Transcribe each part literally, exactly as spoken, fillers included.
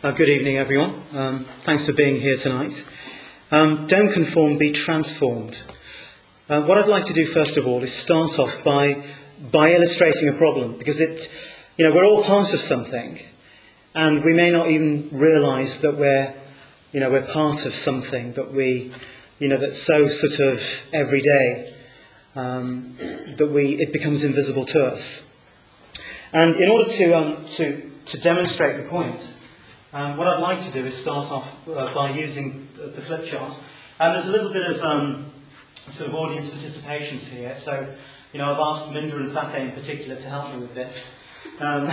Uh, good evening, everyone. Um, thanks for being here tonight. Um, don't conform, be transformed. Uh, what I'd like to do first of all is start off by by illustrating a problem, because it, you know, we're all part of something, and we may not even realise that we're, you know, we're part of something that we, you know, that's so sort of everyday um, that we it becomes invisible to us. And in order to um, to to demonstrate the point. Um, what I'd like to do is start off uh, by using the flip chart. And there's a little bit of um, sort of audience participations here. So, you know, I've asked Minda and Fafe in particular to help me with this. Um,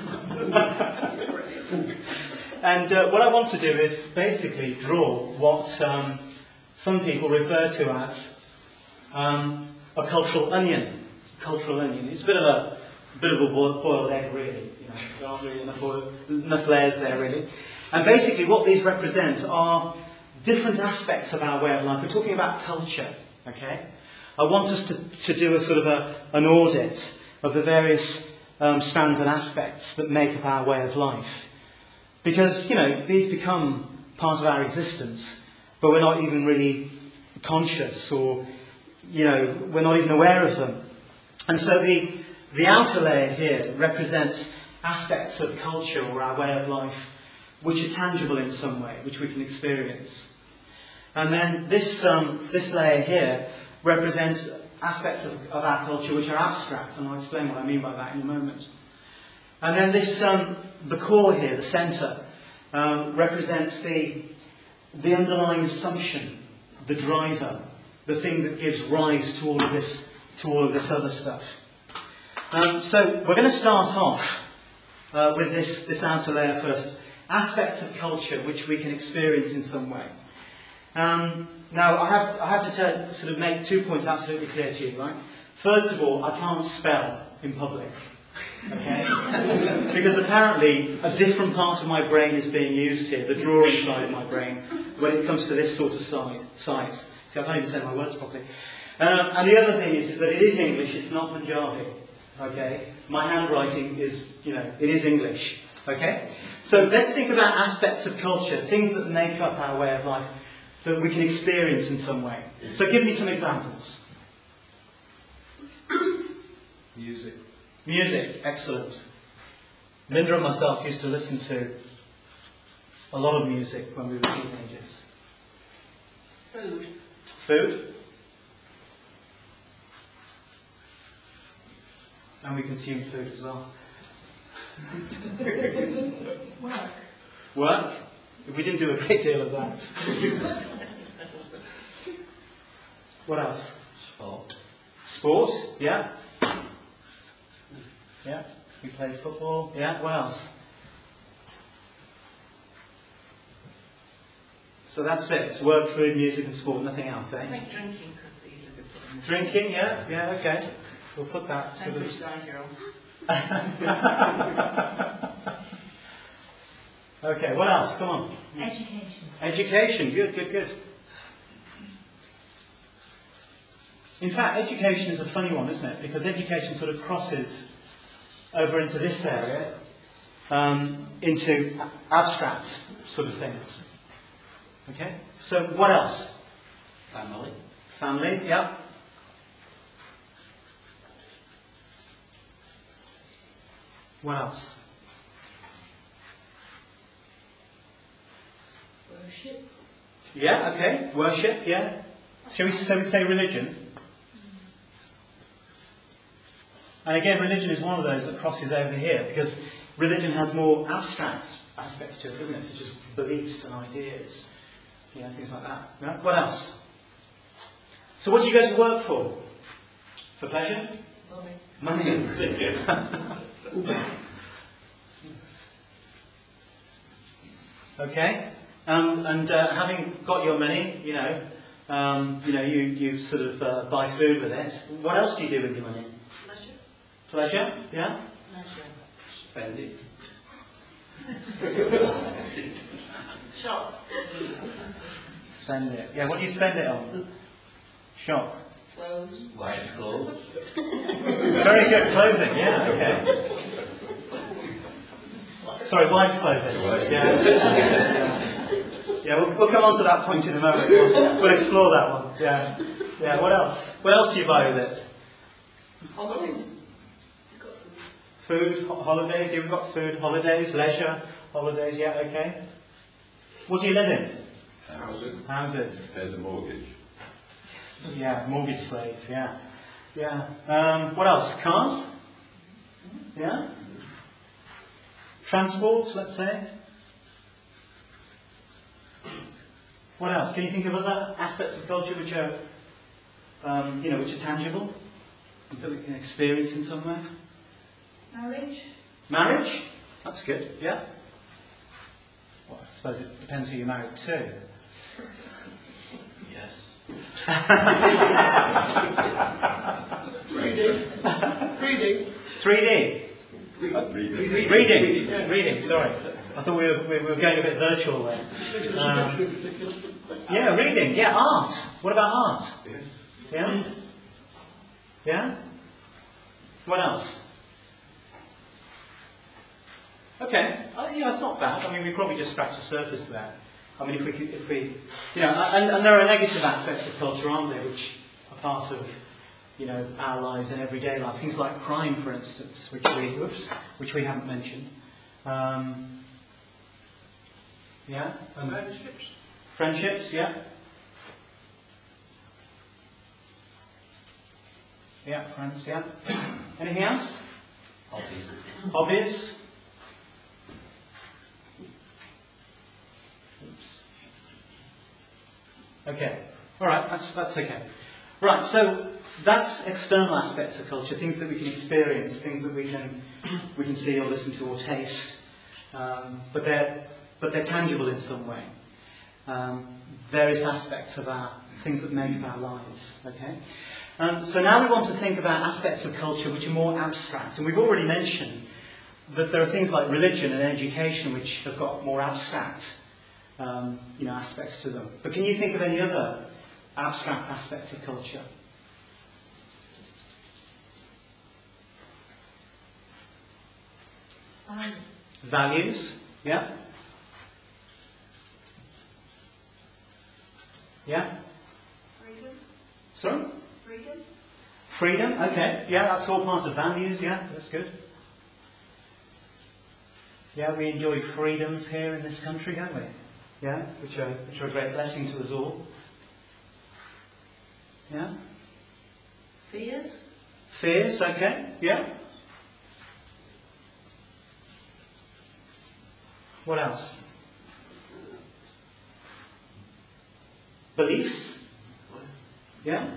and uh, what I want to do is basically draw what um, some people refer to as um, a cultural onion. Cultural onion. It's a bit of a, a bit of a boiled egg, really. There aren't really enough, enough layers there, really. And basically what these represent are different aspects of our way of life. We're talking about culture, okay? I want us to, to do a sort of a, an audit of the various um, strands and aspects that make up our way of life. Because, you know, these become part of our existence, but we're not even really conscious or, you know, we're not even aware of them. And so the, the outer layer here represents aspects of culture or our way of life which are tangible in some way, which we can experience. And then this um, this layer here represents aspects of, of our culture which are abstract, and I'll explain what I mean by that in a moment. And then this um, the core here, the centre, um, represents the the underlying assumption, the driver, the thing that gives rise to all of this to all of this other stuff. Um, so we're going to start off Uh, with this, this outer layer first. Aspects of culture which we can experience in some way. Um, now, I have, I have to tell, sort of make two points absolutely clear to you, right? First of all, I can't spell in public. Okay? Because apparently a different part of my brain is being used here, the drawing side of my brain, when it comes to this sort of side, size. See, I can't even say my words properly. Um, and the other thing is, is that it is English, it's not Punjabi. Okay? My handwriting is, you know, it is English. Okay? So let's think about aspects of culture, things that make up our way of life, that we can experience in some way. So give me some examples. Music. Music, excellent. Linda and myself used to listen to a lot of music when we were teenagers. Food. Food? And we consume food as well. Work. Work? We didn't do a great deal of that. What else? Sport. Sport? Yeah. Yeah. We play football. Yeah. What else? So that's it. It's work, food, music and sport. Nothing else, eh? I think drinking could easily be put in. Drinking? Yeah. Yeah. Okay. We'll put that sort of... Which side you're on. Okay, what else? Come on. Education. Education. Good, good, good. In fact, education is a funny one, isn't it? Because education sort of crosses over into this area, um, into abstract sort of things. Okay? So, what else? Family. Family, yeah. What else? Worship. Yeah, okay. Worship, yeah. Shall we, shall we say religion? And again, religion is one of those that crosses over here, because religion has more abstract aspects to it, doesn't it? Such as beliefs and ideas, you know, things like that. Yeah? What else? So what do you go to work for? For pleasure? Money. Money. Okay, um, and uh, having got your money, you know, um, you know, you, you sort of uh, buy food with it. What else do you do with your money? Pleasure. Pleasure, yeah. Pleasure. Spend it. Shop. Spend it. Yeah. What do you spend it on? Shop. Clothes. White clothes. Very good. Clothing. Yeah. Okay. Sorry, wives' clothing. Yeah. yeah. Yeah, we'll, we'll come on to that point in a moment. We'll, we'll explore that one. Yeah. Yeah, what else? What else do you buy with it? Holidays. Food, ho- holidays. You've got food, holidays, leisure, holidays. Yeah, okay. What do you live in? Houses. Houses. Pay the mortgage. Yeah, mortgage slaves. Yeah. Yeah. Um, what else? Cars? Yeah. Transport, let's say. What else? Can you think of other aspects of culture which are, um, you know, which are tangible, that we can experience in some way? Marriage. Marriage? That's good. Yeah. Well, I suppose it depends who you're married to. Yes. Reading. Reading. three D. Reading. Reading. Reading. Sorry, I thought we were, we were going a bit virtual there. Um, yeah, reading. Yeah, art. What about art? Yeah. Yeah. What else? Okay. Uh, yeah, it's not bad. I mean, we probably just scratched the surface there. I mean, if we, could- if we, you know, and, and there are negative aspects of culture, aren't there, which are part of, you know, our lives and everyday life. Things like crime, for instance, which we, whoops, which we haven't mentioned. Um, yeah. Um, Friendships. friendships. Yeah. Yeah, friends. Yeah. Anything else? Hobbies. Hobbies. Okay. All right. That's that's okay. Right. So that's external aspects of culture, things that we can experience, things that we can we can see or listen to or taste, um, but they're but they're tangible in some way. Um, various aspects of our things that make up our lives. Okay. Um, so now we want to think about aspects of culture which are more abstract, and we've already mentioned that there are things like religion and education which have got more abstract, um, you know, aspects to them. But can you think of any other abstract aspects of culture? Values. Values, yeah? Yeah? Freedom. Sorry? Freedom. Freedom, okay. Yeah, that's all part of values, yeah, that's good. Yeah, we enjoy freedoms here in this country, don't we? Yeah, which are, which are a great blessing to us all. Yeah? Fears. Fears, okay, yeah. What else? Beliefs? Yeah?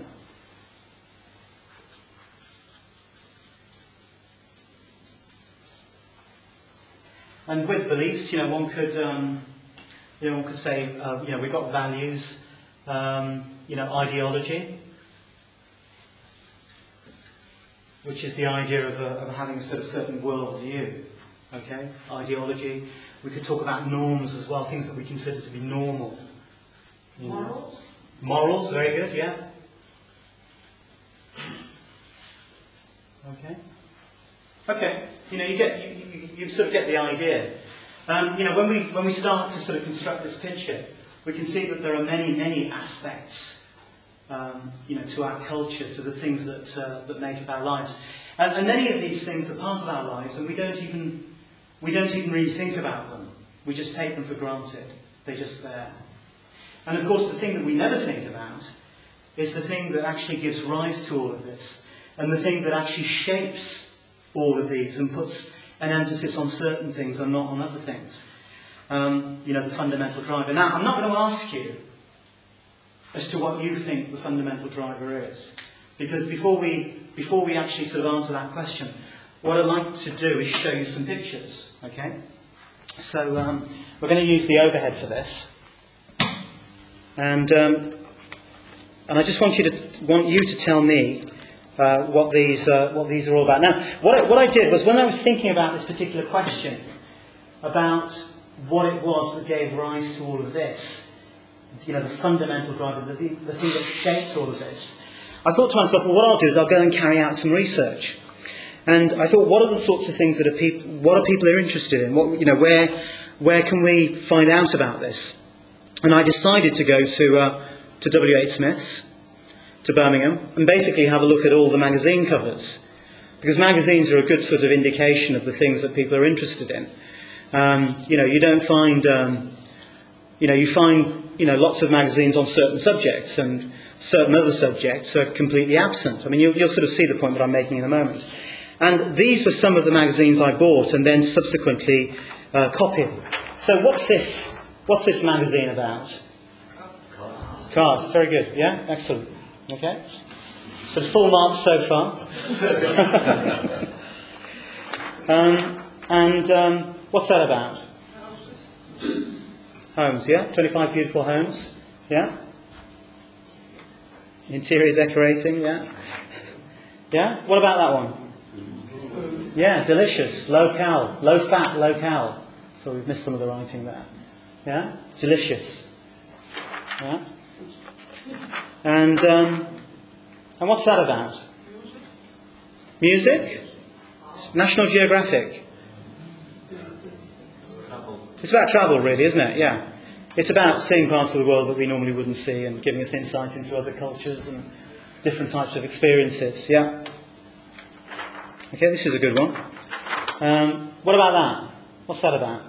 And with beliefs, you know, one could, um, you know, one could say, uh, you know, we've got values, um, you know, ideology, which is the idea of, a, of having a sort of certain world view. Okay, ideology. We could talk about norms as well, things that we consider to be normal. You know. Morals. Morals, very good, yeah. Okay. Okay. You know, you get you, you, you sort of get the idea. Um, you know, when we when we start to sort of construct this picture, we can see that there are many many aspects, um, you know, to our culture, to the things that uh, that make up our lives, and, and many of these things are part of our lives, and we don't even we don't even really think about them. We just take them for granted. They're just there. And of course, the thing that we never think about is the thing that actually gives rise to all of this, and the thing that actually shapes all of these and puts an emphasis on certain things and not on other things. Um, you know, the fundamental driver. Now, I'm not going to ask you as to what you think the fundamental driver is, because before we before we actually sort of answer that question, what I'd like to do is show you some pictures. Okay, so um, we're going to use the overhead for this, and um, and I just want you to want you to tell me uh, what these uh, what these are all about. Now, what I, what I did was when I was thinking about this particular question about what it was that gave rise to all of this, you know, the fundamental driver, the thing, the thing that shapes all of this, I thought to myself, well, what I'll do is I'll go and carry out some research. And I thought, what are the sorts of things that are people, what are people are interested in? What, you know, where, where can we find out about this? And I decided to go to uh, to W H Smith's, to Birmingham, and basically have a look at all the magazine covers, because magazines are a good sort of indication of the things that people are interested in. Um, you know, you don't find, um, you know, you find, you know, lots of magazines on certain subjects, and certain other subjects are completely absent. I mean, you'll, you'll sort of see the point that I'm making in a moment. And these were some of the magazines I bought and then subsequently uh, copied. So what's this? What's this magazine about? Cars. Cars. Very good. Yeah. Excellent. Okay. So full marks so far. um, and um, what's that about? Homes. Yeah. twenty-five beautiful homes. Yeah. Interior decorating. Yeah. Yeah. What about that one? Yeah, delicious, low-cal, low-fat, low-cal. So we've missed some of the writing there. Yeah, delicious. Yeah, and um, and what's that about? Music? National Geographic. It's about travel, really, isn't it? Yeah, it's about seeing parts of the world that we normally wouldn't see and giving us insight into other cultures and different types of experiences. Yeah. Okay, this is a good one. Um, what about that? What's that about?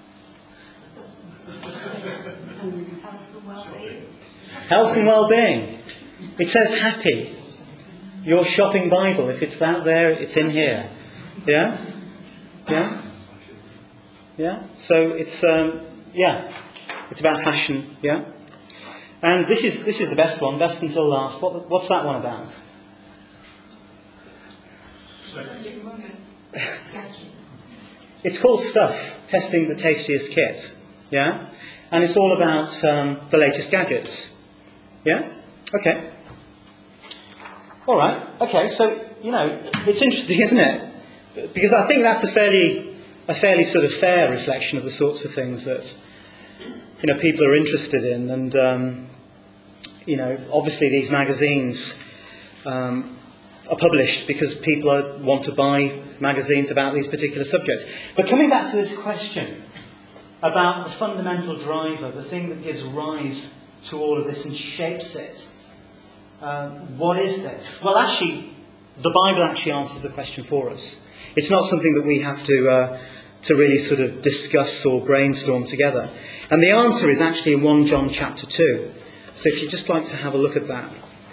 Health and well-being. It says happy. Your shopping Bible. If it's out there, it's in here. Yeah? Yeah? Yeah? So it's, um, yeah. It's about fashion. Yeah? And this is this is the best one. Best until last. What, what's that one about? It's called Stuff, Testing the Tastiest Kit. Yeah? And it's all about um, the latest gadgets. Yeah? Okay. All right. Okay, so, you know, it's interesting, isn't it? Because I think that's a fairly, a fairly sort of fair reflection of the sorts of things that, you know, people are interested in. And, um, you know, obviously these magazines um, are published because people are, want to buy magazines about these particular subjects. But coming back to this question about the fundamental driver, the thing that gives rise to all of this and shapes it, uh, what is this? Well, actually, the Bible actually answers the question for us. It's not something that we have to uh, to really sort of discuss or brainstorm together. And the answer is actually in First John chapter two. So if you'd just like to have a look at that.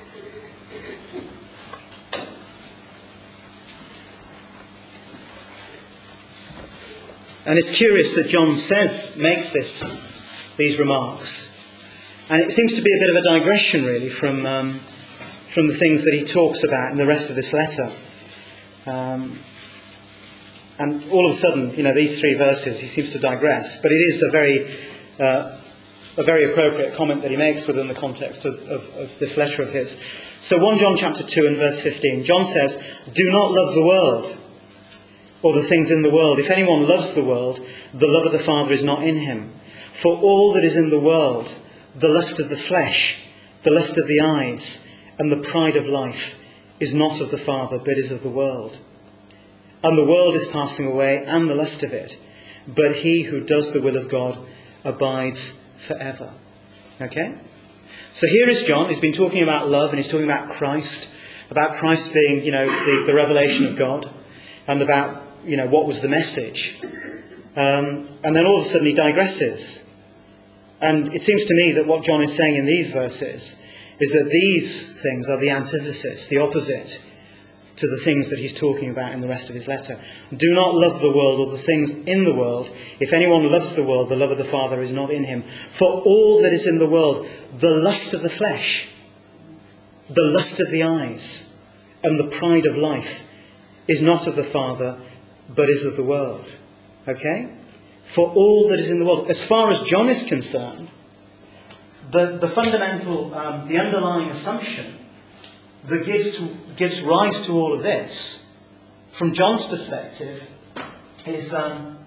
And it's curious that John says, makes this, these remarks. And it seems to be a bit of a digression, really, from um, from the things that he talks about in the rest of this letter. Um, and all of a sudden, you know, these three verses, he seems to digress. But it is a very, uh, a very appropriate comment that he makes within the context of, of, of this letter of his. So First John chapter two and verse fifteen, John says, "Do not love the world, or the things in the world. If anyone loves the world, the love of the Father is not in him. For all that is in the world, the lust of the flesh, the lust of the eyes, and the pride of life, is not of the Father, but is of the world. And the world is passing away, and the lust of it. But he who does the will of God abides forever." Okay? So here is John. He's been talking about love, and he's talking about Christ, about Christ being, you know, the, the revelation of God, and about, you know, what was the message. Um, and then all of a sudden he digresses. And it seems to me that what John is saying in these verses is that these things are the antithesis, the opposite to the things that he's talking about in the rest of his letter. Do not love the world or the things in the world. If anyone loves the world, the love of the Father is not in him. For all that is in the world, the lust of the flesh, the lust of the eyes, and the pride of life, is not of the Father, but is of the world. Okay? For all that is in the world. As far as John is concerned, the, the fundamental, um, the underlying assumption that gives, to, gives rise to all of this, from John's perspective, is, um,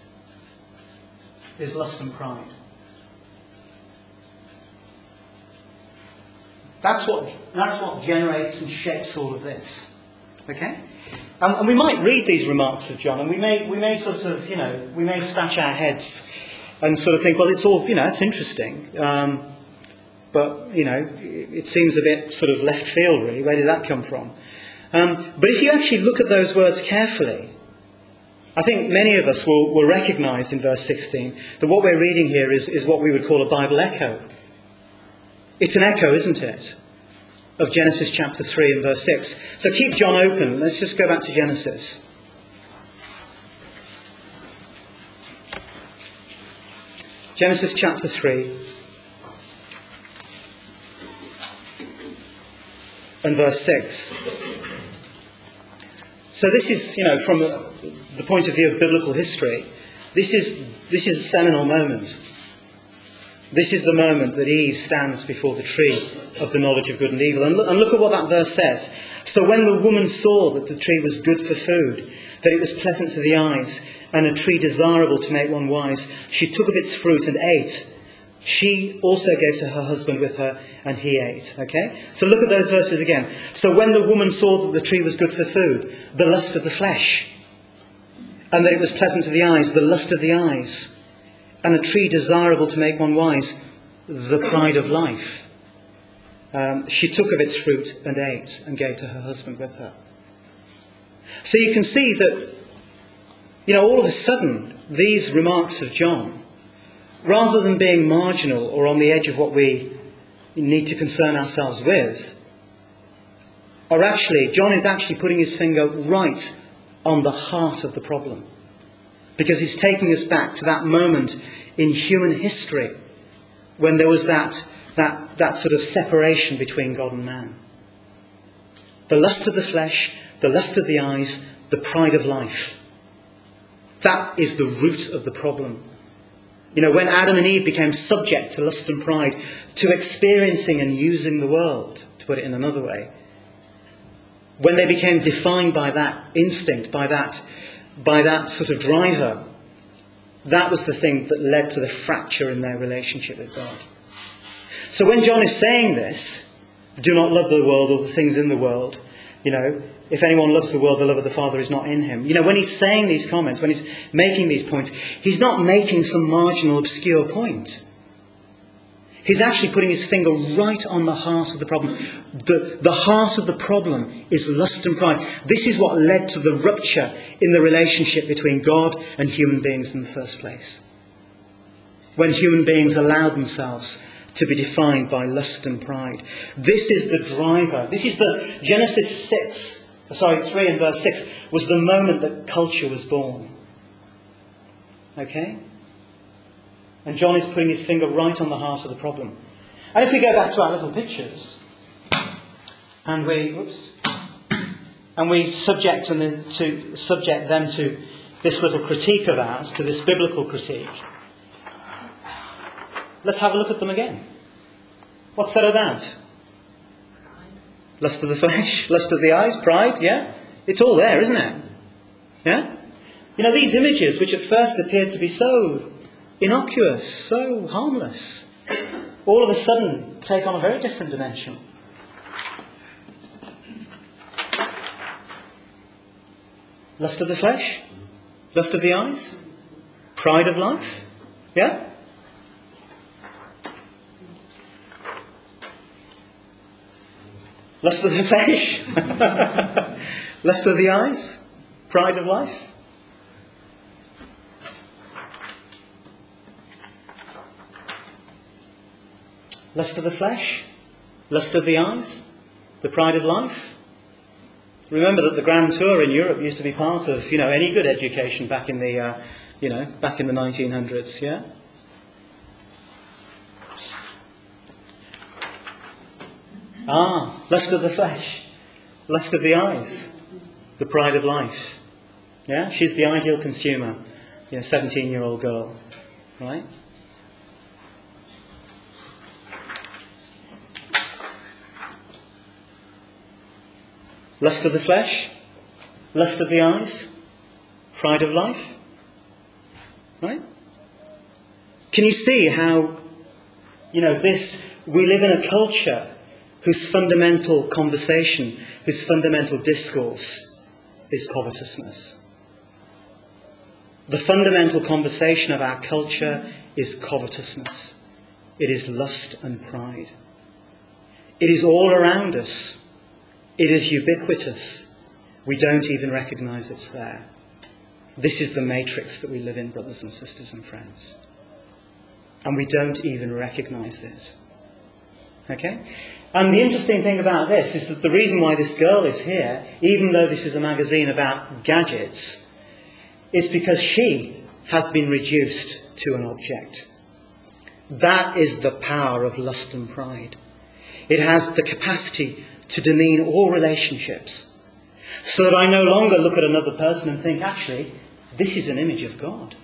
is lust and pride. That's what, that's what generates and shapes all of this. Okay? And, and we might read these remarks of John, and we may, we may sort of, you know, we may scratch our heads and sort of think, well, it's all, you know, it's interesting. Um, but, you know, it seems a bit sort of left field, really. Where did that come from? Um, but if you actually look at those words carefully, I think many of us will, will recognise in verse sixteen that what we're reading here is, is what we would call a Bible echo. It's an echo, isn't it, of Genesis chapter three and verse six. So keep John open. Let's just go back to Genesis. Genesis chapter three and verse six. So this is, you know, from the, the point of view of biblical history, this is this is a seminal moment. This is the moment that Eve stands before the tree of the knowledge of good and evil. And look, and look at what that verse says. So when the woman saw that the tree was good for food, that it was pleasant to the eyes, and a tree desirable to make one wise, she took of its fruit and ate. She also gave to her husband with her, and he ate. Okay? So look at those verses again. So when the woman saw that the tree was good for food, the lust of the flesh, and that it was pleasant to the eyes, the lust of the eyes, and a tree desirable to make one wise, the pride of life. Um, she took of its fruit and ate, and gave to her husband with her. So you can see that, you know, all of a sudden, these remarks of John, rather than being marginal or on the edge of what we need to concern ourselves with, are actually, John is actually putting his finger right on the heart of the problem. Because he's taking us back to that moment in human history when there was that, that, that sort of separation between God and man. The lust of the flesh, the lust of the eyes, the pride of life. That is the root of the problem. You know, when Adam and Eve became subject to lust and pride, to experiencing and using the world, to put it in another way, when they became defined by that instinct, by that, by that sort of driver, that was the thing that led to the fracture in their relationship with God. So when John is saying this, do not love the world or the things in the world, you know, if anyone loves the world, the love of the Father is not in him. You know, when he's saying these comments, when he's making these points, he's not making some marginal, obscure point. He's actually putting his finger right on the heart of the problem. The, the heart of the problem is lust and pride. This is what led to the rupture in the relationship between God and human beings in the first place. When human beings allowed themselves to be defined by lust and pride. This is the driver. This is the Genesis six, sorry, three and verse six was the moment that culture was born. Okay? And John is putting his finger right on the heart of the problem. And if we go back to our little pictures, and we, whoops, and we subject them to subject them to this little critique of ours, to this biblical critique, let's have a look at them again. What's that about? Lust of the flesh, lust of the eyes, pride, yeah? It's all there, isn't it? Yeah? You know, these images, which at first appeared to be so innocuous, so harmless, all of a sudden take on a very different dimension. Lust of the flesh, lust of the eyes, pride of life, yeah? Lust of the flesh, lust of the eyes, pride of life. Lust of the flesh, lust of the eyes, the pride of life. Remember that the Grand Tour in Europe used to be part of, you know, any good education back in the, uh, you know, back in the nineteen hundreds, yeah? Ah, lust of the flesh, lust of the eyes, the pride of life. Yeah, she's the ideal consumer, you know, seventeen-year-old girl, right? Lust of the flesh, lust of the eyes, pride of life. Right? Can you see how, you know, this, we live in a culture whose fundamental conversation, whose fundamental discourse is covetousness. The fundamental conversation of our culture is covetousness. It is lust and pride. It is all around us. It is ubiquitous. We don't even recognize it's there. This is the matrix that we live in, brothers and sisters and friends. And we don't even recognize it. Okay? And the interesting thing about this is that the reason why this girl is here, even though this is a magazine about gadgets, is because she has been reduced to an object. That is the power of lust and pride. It has the capacity to demean all relationships, so that I no longer look at another person and think, actually, this is an image of God.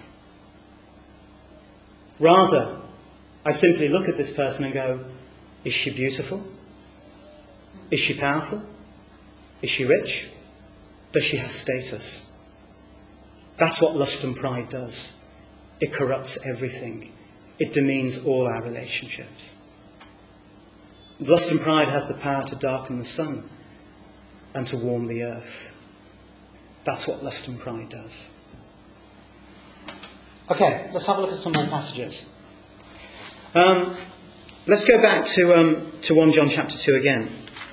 Rather, I simply look at this person and go, is she beautiful? Is she powerful? Is she rich? Does she have status? That's what lust and pride does. It corrupts everything. It demeans all our relationships. Lust and pride has the power to darken the sun and to warm the earth. That's what lust and pride does. Okay, let's have a look at some more passages. Um, let's go back to um, to First John chapter two again.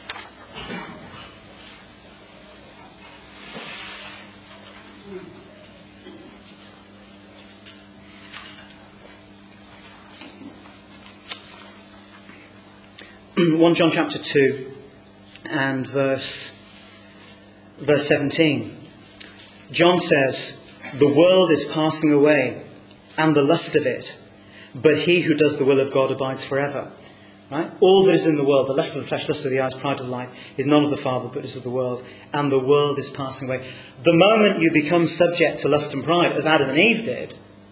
First John chapter two and verse verse seventeen. John says, "The world is passing away, and the lust of it, but he who does the will of God abides forever." Right? All that is in the world, the lust of the flesh, lust of the eyes, pride of life, is none of the Father, but is of the world, and the world is passing away. The moment you become subject to lust and pride, as Adam and Eve did,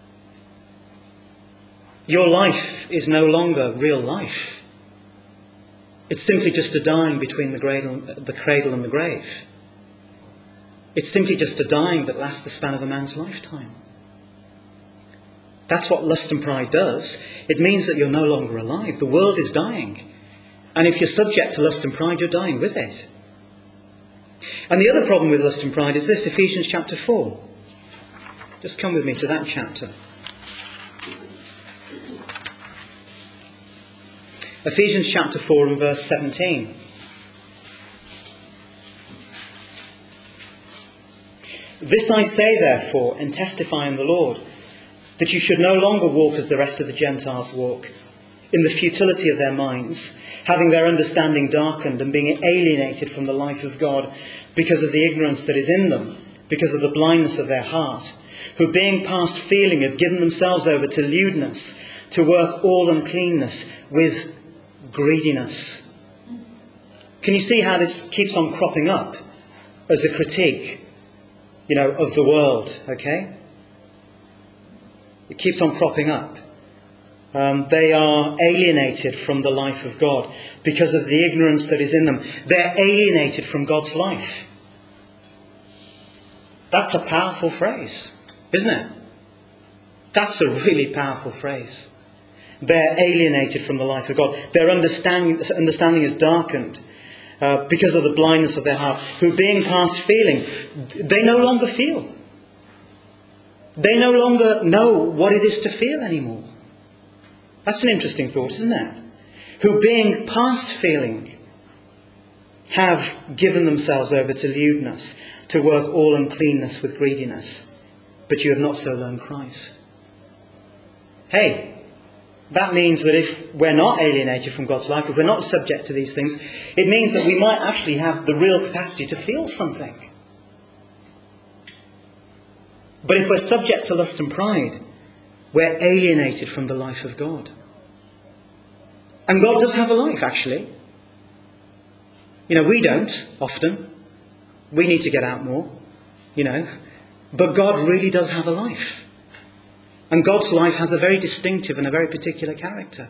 your life is no longer real life. It's simply just a dying between the cradle, the cradle and the grave. It's simply just a dying that lasts the span of a man's lifetime. That's what lust and pride does. It means that you're no longer alive. The world is dying. And if you're subject to lust and pride, you're dying with it. And the other problem with lust and pride is this, Ephesians chapter four. Just come with me to that chapter. Ephesians chapter four and verse seventeen. "This I say therefore, and testify in the Lord, that you should no longer walk as the rest of the Gentiles walk, in the futility of their minds, having their understanding darkened and being alienated from the life of God because of the ignorance that is in them, because of the blindness of their heart, who being past feeling have given themselves over to lewdness, to work all uncleanness with greediness." Can you see how this keeps on cropping up as a critique, you know, of the world, okay? It keeps on cropping up. Um, they are alienated from the life of God because of the ignorance that is in them. They're alienated from God's life. That's a powerful phrase, isn't it? That's a really powerful phrase. They're alienated from the life of God. Their understanding, understanding is darkened uh, because of the blindness of their heart, who being past feeling, they no longer feel. They no longer know what it is to feel anymore. That's an interesting thought, isn't it? Who being past feeling have given themselves over to lewdness, to work all uncleanness with greediness. But you have not so learned Christ. Hey, that means that if we're not alienated from God's life, if we're not subject to these things, it means that we might actually have the real capacity to feel something. But if we're subject to lust and pride, we're alienated from the life of God. And God does have a life, actually. You know, we don't, often. We need to get out more, you know. But God really does have a life. And God's life has a very distinctive and a very particular character.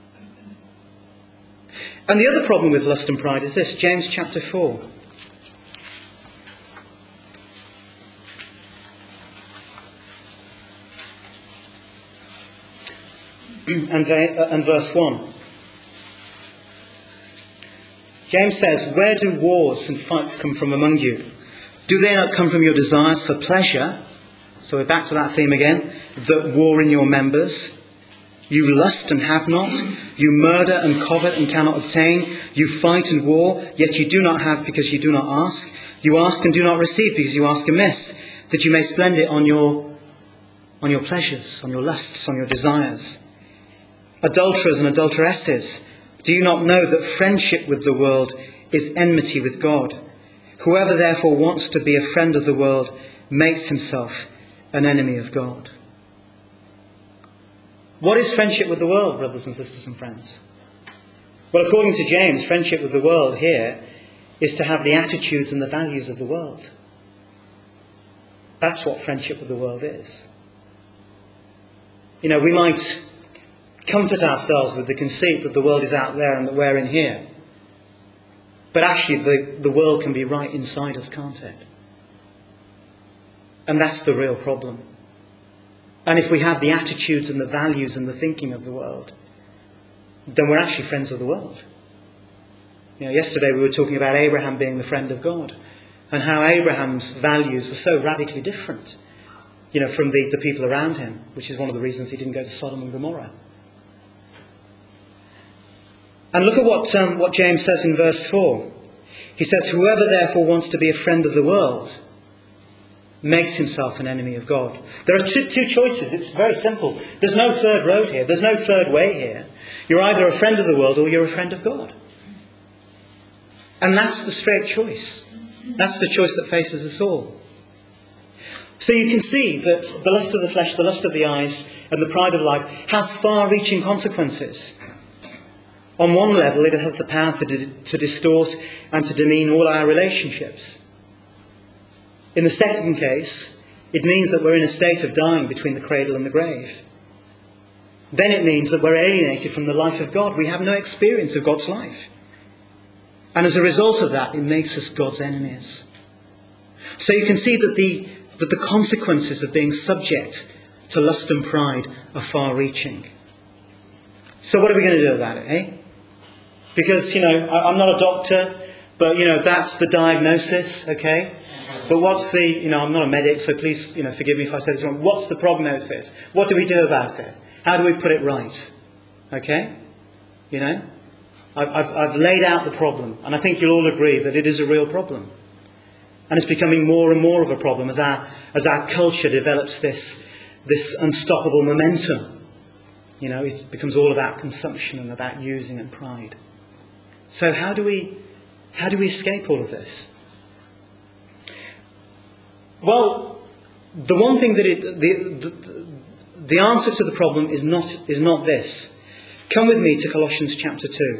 And the other problem with lust and pride is this, James chapter four. And, and verse one. James says, "Where do wars and fights come from among you? Do they not come from your desires for pleasure? So we're back to that theme again. That war in your members. You lust and have not. You murder and covet and cannot obtain. You fight and war, yet you do not have because you do not ask. You ask and do not receive because you ask amiss, that you may spend it on your, on your pleasures, on your lusts, on your desires. Adulterers and adulteresses, do you not know that friendship with the world is enmity with God? Whoever therefore wants to be a friend of the world makes himself an enemy of God. What is friendship with the world, brothers and sisters and friends? Well, according to James, friendship with the world here is to have the attitudes and the values of the world. That's what friendship with the world is. You know, we might comfort ourselves with the conceit that the world is out there and that we're in here. But actually, the, the world can be right inside us, can't it? And that's the real problem. And if we have the attitudes and the values and the thinking of the world, then we're actually friends of the world. You know, yesterday we were talking about Abraham being the friend of God, and how Abraham's values were so radically different, you know, from the, the people around him, which is one of the reasons he didn't go to Sodom and Gomorrah. And look at what, um, what James says in verse four. He says, whoever therefore wants to be a friend of the world makes himself an enemy of God. There are two, two choices. It's very simple. There's no third road here. There's no third way here. You're either a friend of the world or you're a friend of God. And that's the straight choice. That's the choice that faces us all. So you can see that the lust of the flesh, the lust of the eyes, and the pride of life has far-reaching consequences. On one level, it has the power to, di- to distort and to demean all our relationships. In the second case, it means that we're in a state of dying between the cradle and the grave. Then it means that we're alienated from the life of God. We have no experience of God's life. And as a result of that, it makes us God's enemies. So you can see that the, that the consequences of being subject to lust and pride are far-reaching. So what are we going to do about it, eh? Because, you know, I, I'm not a doctor, but, you know, that's the diagnosis, okay? But what's the, you know, I'm not a medic, so please, you know, forgive me if I say this wrong. What's the prognosis? What do we do about it? How do we put it right? Okay? You know? I've, I've, I've laid out the problem, and I think you'll all agree that it is a real problem. And it's becoming more and more of a problem as our, as our culture develops this, this unstoppable momentum. You know, it becomes all about consumption and about using and pride. So how do we, how do we escape all of this? Well, the one thing that it, the, the, the answer to the problem is not, is not this. Come with me to Colossians chapter two.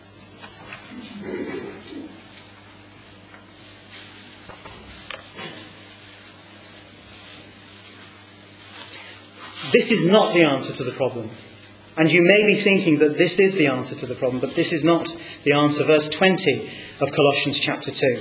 This is not the answer to the problem. And you may be thinking that this is the answer to the problem, but this is not the answer. Verse twenty of Colossians chapter two.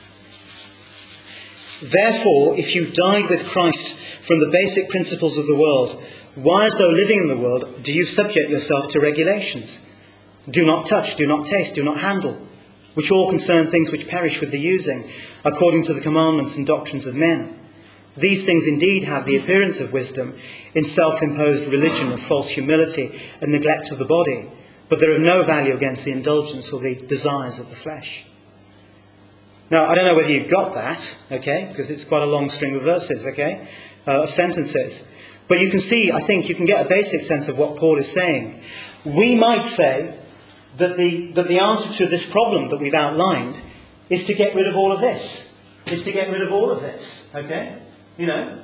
Therefore, if you died with Christ from the basic principles of the world, why, as though living in the world, do you subject yourself to regulations? Do not touch, do not taste, do not handle, which all concern things which perish with the using, according to the commandments and doctrines of men. These things indeed have the appearance of wisdom in self-imposed religion of false humility and neglect of the body, but they're of no value against the indulgence or the desires of the flesh. Now, I don't know whether you got that, okay, because it's quite a long string of verses, okay, uh, of sentences. But you can see, I think, you can get a basic sense of what Paul is saying. We might say that the, that the answer to this problem that we've outlined is to get rid of all of this. Is to get rid of all of this, okay? You know,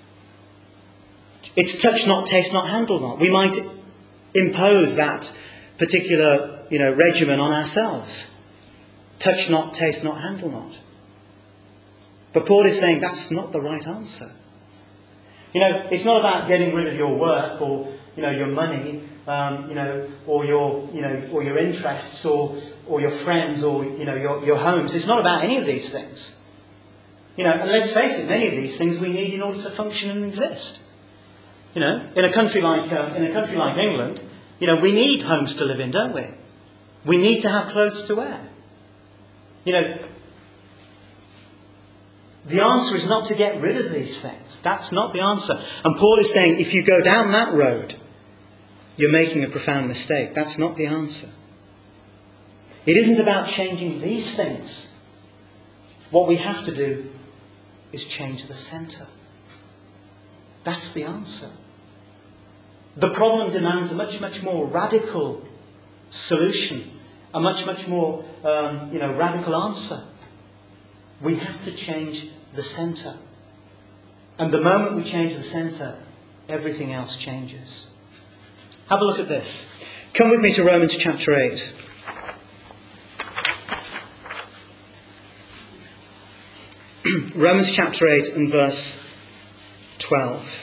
it's touch not, taste not, handle not. We might impose that particular, you know, regimen on ourselves. Touch not, taste not, handle not. But Paul is saying that's not the right answer. You know, it's not about getting rid of your work or, you know, your money, um, you know, or your, you know, or your interests or, or your friends or, you know, your, your homes. It's not about any of these things. You know, and let's face it, many of these things we need in order to function and exist. You know, in a country like uh, in a country like England, you know, we need homes to live in, don't we? We need to have clothes to wear. You know, The answer is not to get rid of these things. That's not the answer. And Paul is saying, if you go down that road, you're making a profound mistake. That's not the answer. It isn't about changing these things. What we have to do is change the centre. That's the answer. The problem demands a much, much more radical solution, a much, much more um, you know, radical answer. We have to change the centre. And the moment we change the centre, everything else changes. Have a look at this. Come with me to Romans chapter eight. Romans chapter eight and verse twelve.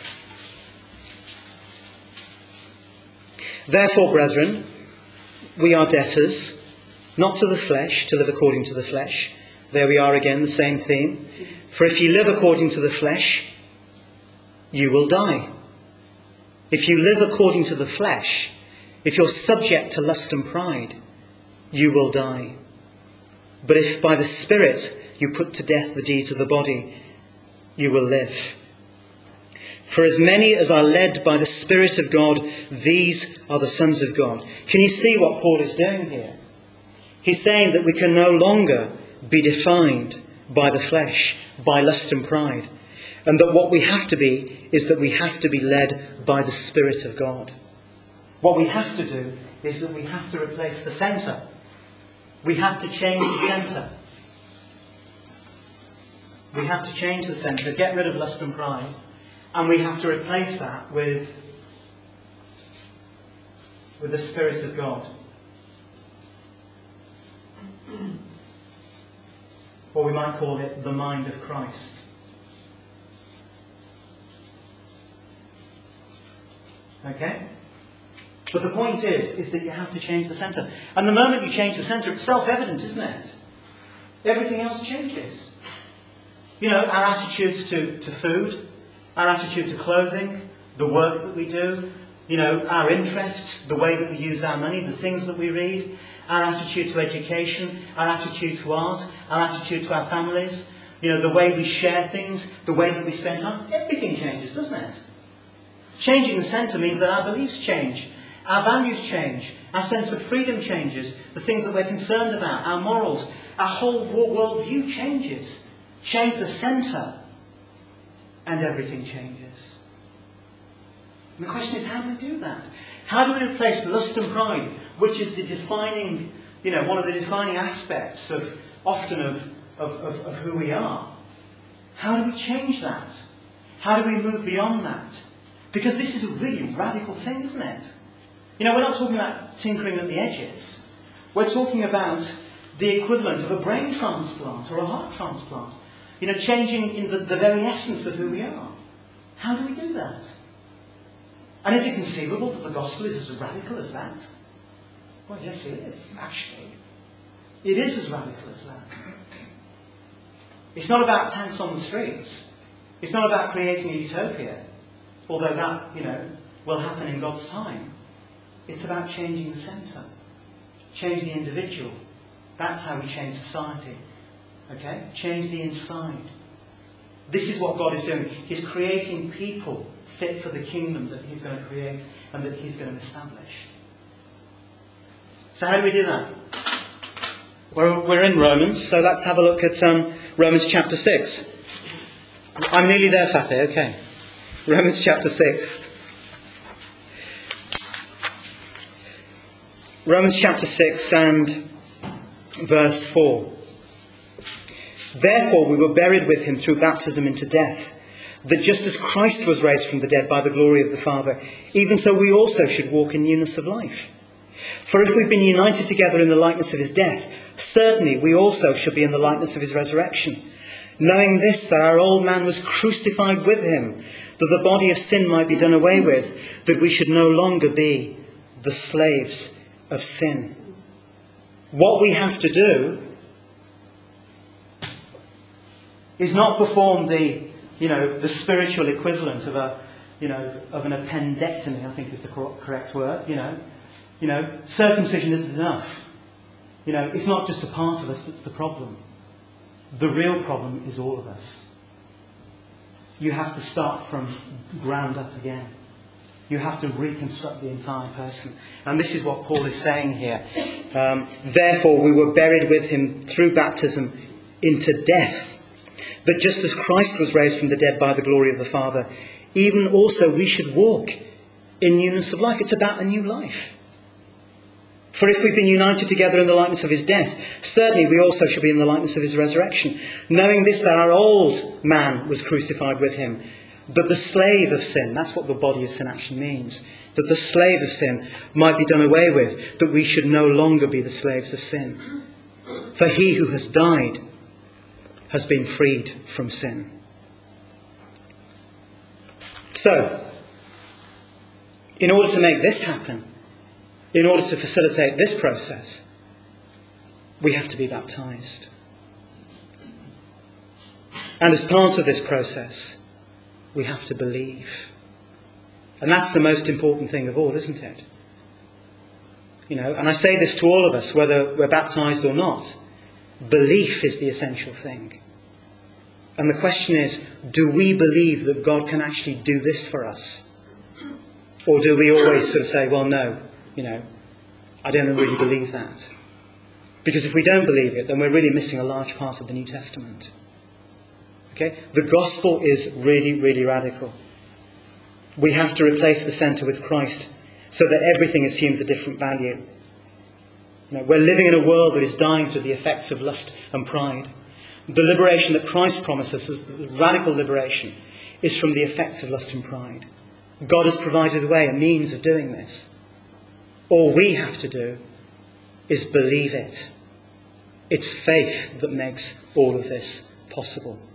Therefore, brethren, we are debtors, not to the flesh, to live according to the flesh. There we are again, the same theme. For if you live according to the flesh, you will die. If you live according to the flesh, if you're subject to lust and pride, you will die. But if by the Spirit you put to death the deeds of the body, you will live. For as many as are led by the Spirit of God, these are the sons of God. Can you see what Paul is doing here? He's saying that we can no longer be defined by the flesh, by lust and pride. And that what we have to be is that we have to be led by the Spirit of God. What we have to do is that we have to replace the centre. We have to change the centre. We have to change the centre, get rid of lust and pride. And we have to replace that with, with the Spirit of God. Or we might call it the mind of Christ. Okay? But the point is, is that you have to change the centre. And the moment you change the centre, it's self-evident, isn't it? Everything else changes. You know, our attitudes to, to food, our attitude to clothing, the work that we do, you know, our interests, the way that we use our money, the things that we read, our attitude to education, our attitude to art, our attitude to our families, you know, the way we share things, the way that we spend time, everything changes, doesn't it? Changing the centre means that our beliefs change, our values change, our sense of freedom changes, the things that we're concerned about, our morals, our whole world view changes. Change the centre, and everything changes. And the question is, how do we do that? How do we replace lust and pride, which is the defining, you know, one of the defining aspects of often of, of, of, of who we are? How do we change that? How do we move beyond that? Because this is a really radical thing, isn't it? You know, we're not talking about tinkering at the edges. We're talking about the equivalent of a brain transplant or a heart transplant. You know, changing in the, the very essence of who we are. How do we do that? And is it conceivable that the gospel is as radical as that? Well, yes, it is, actually. It is as radical as that. It's not about tents on the streets. It's not about creating a utopia. Although that, you know, will happen in God's time. It's about changing the centre. Change the individual. That's how we change society. Okay? Change the inside. This is what God is doing. He's creating people fit for the kingdom that He's going to create and that He's going to establish. So how do we do that? We're, we're in Romans, so let's have a look at um, Romans chapter six. I'm nearly there, Fatih. Okay. Romans chapter six. Romans chapter six and verse four. Therefore we were buried with him through baptism into death, that just as Christ was raised from the dead by the glory of the Father, even so we also should walk in newness of life. For if we've been united together in the likeness of his death, certainly we also shall be in the likeness of his resurrection, knowing this, that our old man was crucified with him, that the body of sin might be done away with, that we should no longer be the slaves of sin. What we have to do is not perform the, you know, the spiritual equivalent of a, you know, of an appendectomy, I think is the correct word, you know. You know, circumcision isn't enough. You know, it's not just a part of us that's the problem. The real problem is all of us. you have to start from ground up again. You have to reconstruct the entire person. And this is what Paul is saying here. Um, Therefore we were buried with him through baptism into death, that just as Christ was raised from the dead by the glory of the Father, even also we should walk in newness of life. It's about a new life. For if we've been united together in the likeness of his death, certainly we also shall be in the likeness of his resurrection, knowing this, that our old man was crucified with him, that the slave of sin, that's what the body of sin actually means, that the slave of sin might be done away with, that we should no longer be the slaves of sin. For he who has died has been freed from sin. So, in order to make this happen, in order to facilitate this process, we have to be baptized. And as part of this process, we have to believe. And that's the most important thing of all, isn't it? You know, and I say this to all of us, whether we're baptized or not. Belief is the essential thing. And the question is, do we believe that God can actually do this for us? Or do we always sort of say, well, no, you know, I don't really believe that. Because if we don't believe it, then we're really missing a large part of the New Testament. Okay? The gospel is really, really radical. We have to replace the centre with Christ so that everything assumes a different value. You know, we're living in a world that is dying through the effects of lust and pride. The liberation that Christ promises us, the radical liberation, is from the effects of lust and pride. God has provided a way, a means of doing this. All we have to do is believe it. It's faith that makes all of this possible.